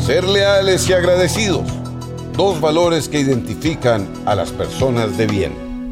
Ser leales y agradecidos. Dos valores que identifican a las personas de bien.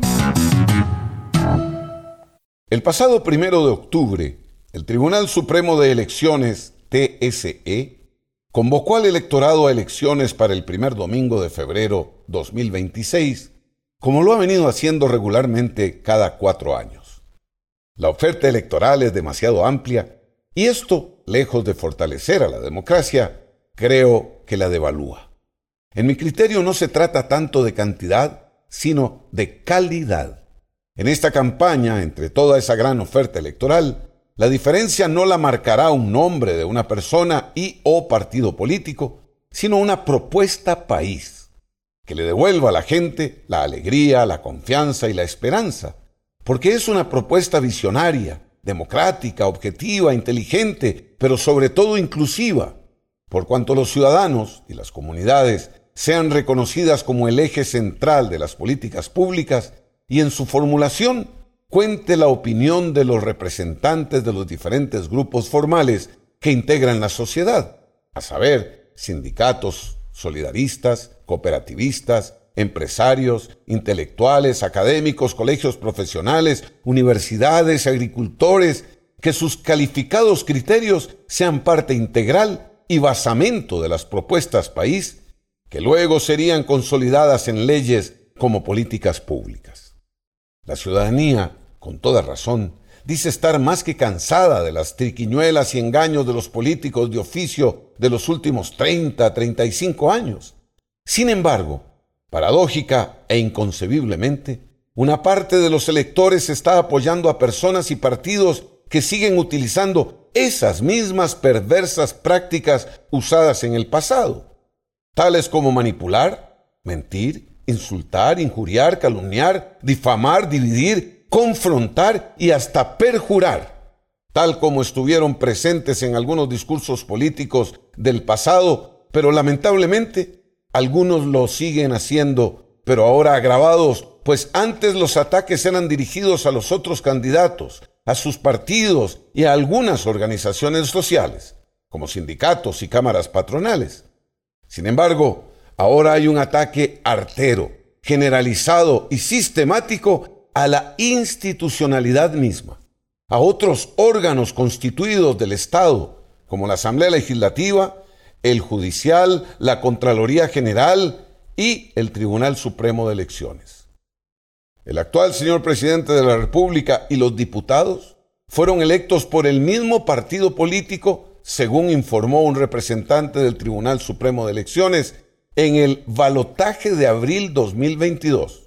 El pasado 1 de octubre, el Tribunal Supremo de Elecciones, TSE, convocó al electorado a elecciones para el primer domingo de febrero 2026, como lo ha venido haciendo regularmente cada 4 años. La oferta electoral es demasiado amplia y esto, lejos de fortalecer a la democracia, creo que la devalúa. En mi criterio no se trata tanto de cantidad, sino de calidad. En esta campaña, entre toda esa gran oferta electoral, la diferencia no la marcará un nombre de una persona y o partido político, sino una propuesta país, que le devuelva a la gente la alegría, la confianza y la esperanza, porque es una propuesta visionaria, democrática, objetiva, inteligente, pero sobre todo inclusiva, por cuanto los ciudadanos y las comunidades sean reconocidas como el eje central de las políticas públicas y en su formulación cuente la opinión de los representantes de los diferentes grupos formales que integran la sociedad, a saber, sindicatos, solidaristas, cooperativistas, empresarios, intelectuales, académicos, colegios profesionales, universidades, agricultores, que sus calificados criterios sean parte integral y basamento de las propuestas país, que luego serían consolidadas en leyes como políticas públicas. La ciudadanía, con toda razón, dice estar más que cansada de las triquiñuelas y engaños de los políticos de oficio de los últimos 35 años. Sin embargo, paradójica e inconcebiblemente, una parte de los electores está apoyando a personas y partidos que siguen utilizando esas mismas perversas prácticas usadas en el pasado, tales como manipular, mentir, insultar, injuriar, calumniar, difamar, dividir, confrontar y hasta perjurar, tal como estuvieron presentes en algunos discursos políticos del pasado, pero lamentablemente algunos lo siguen haciendo, pero ahora agravados, pues antes los ataques eran dirigidos a los otros candidatos, a sus partidos y a algunas organizaciones sociales, como sindicatos y cámaras patronales. Sin embargo, ahora hay un ataque artero, generalizado y sistemático a la institucionalidad misma, a otros órganos constituidos del Estado, como la Asamblea Legislativa, el Judicial, la Contraloría General y el Tribunal Supremo de Elecciones. El actual señor presidente de la República y los diputados fueron electos por el mismo partido político, según informó un representante del Tribunal Supremo de Elecciones, en el balotaje de abril 2022.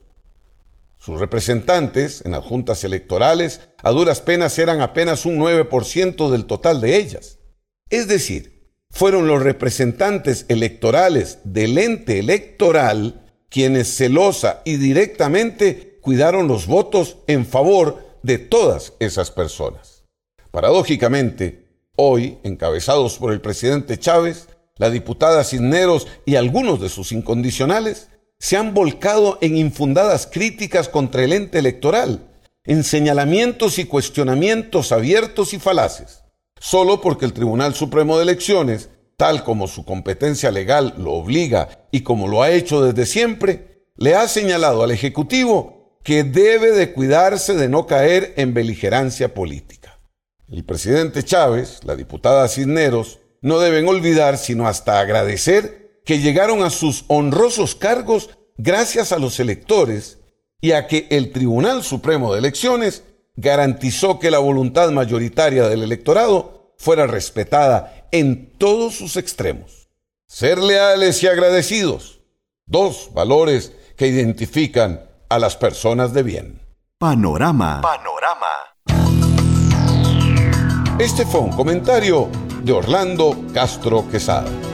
Sus representantes en las juntas electorales a duras penas eran apenas un 9% del total de ellas. Es decir, fueron los representantes electorales del ente electoral quienes celosa y directamente cuidaron los votos en favor de todas esas personas. Paradójicamente, hoy, encabezados por el presidente Chávez, la diputada Cisneros y algunos de sus incondicionales, se han volcado en infundadas críticas contra el ente electoral, en señalamientos y cuestionamientos abiertos y falaces, solo porque el Tribunal Supremo de Elecciones, tal como su competencia legal lo obliga y como lo ha hecho desde siempre, le ha señalado al Ejecutivo que debe de cuidarse de no caer en beligerancia política. El presidente Chávez, la diputada Cisneros, no deben olvidar sino hasta agradecer que llegaron a sus honrosos cargos gracias a los electores y a que el Tribunal Supremo de Elecciones garantizó que la voluntad mayoritaria del electorado fuera respetada en todos sus extremos. Ser leales y agradecidos, dos valores que identifican a las personas de bien. Panorama. Este fue un comentario de Orlando Castro Quesada.